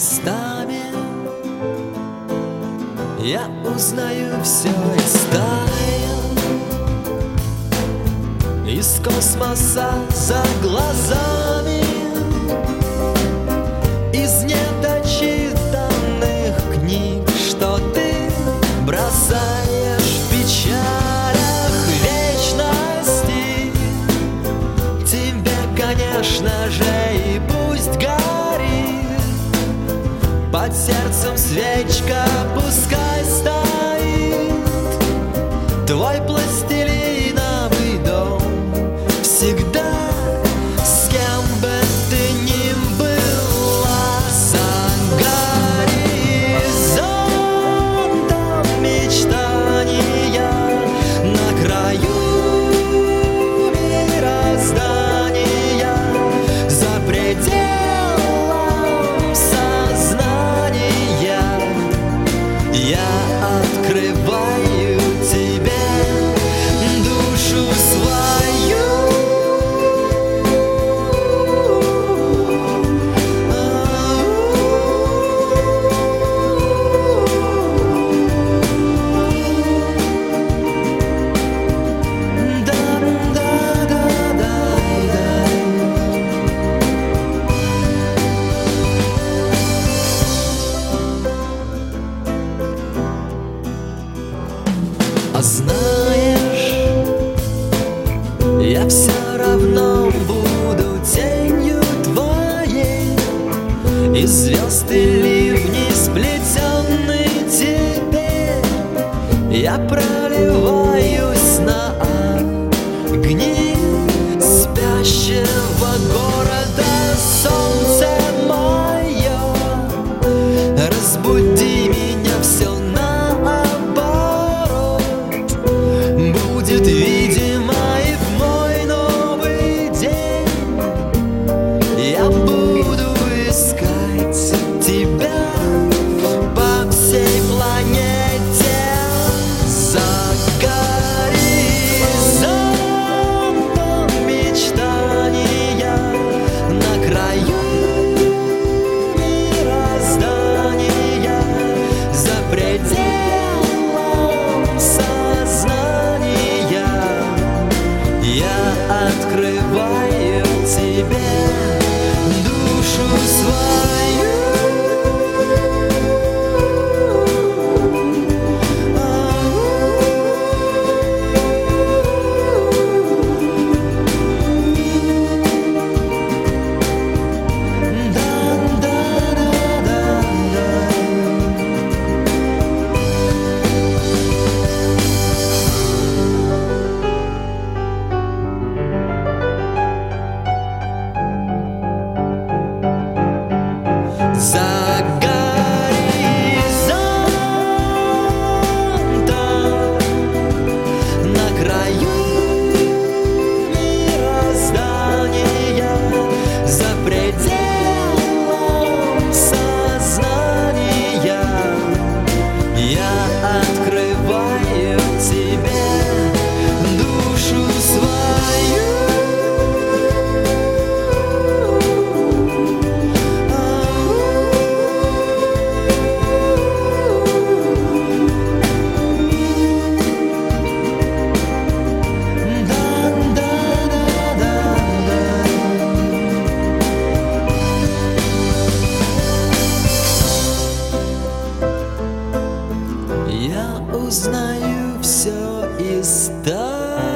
местами я узнаю все из тайн, из космоса за глазами, из недочитанных книг, что ты бросаешь в печалях вечности. Тебе, конечно же, и пусть горит под сердцем свечка, пускай стоит твой пластилиновый дом. Всегда, с кем бы ты ни была, за горизонтом мечтания, на краю мироздания, за пределом сознания я открываю тебе душу свою. А знаешь, я все равно буду тенью твоей, и звезд и ливни сплетенные теперь. Я проливаюсь на огни спящего города. Солнце мое, разбуди меня, все будет видимо, и в мой новый день я буду искать тебя по всей планете. За горизонтом мечтания, на краю мироздания, за пределом сознания я открываю тебе душу свою. За горизонтом, на краю мироздания, за пределом сознания я открываю тебе душу свою. Я узнаю все из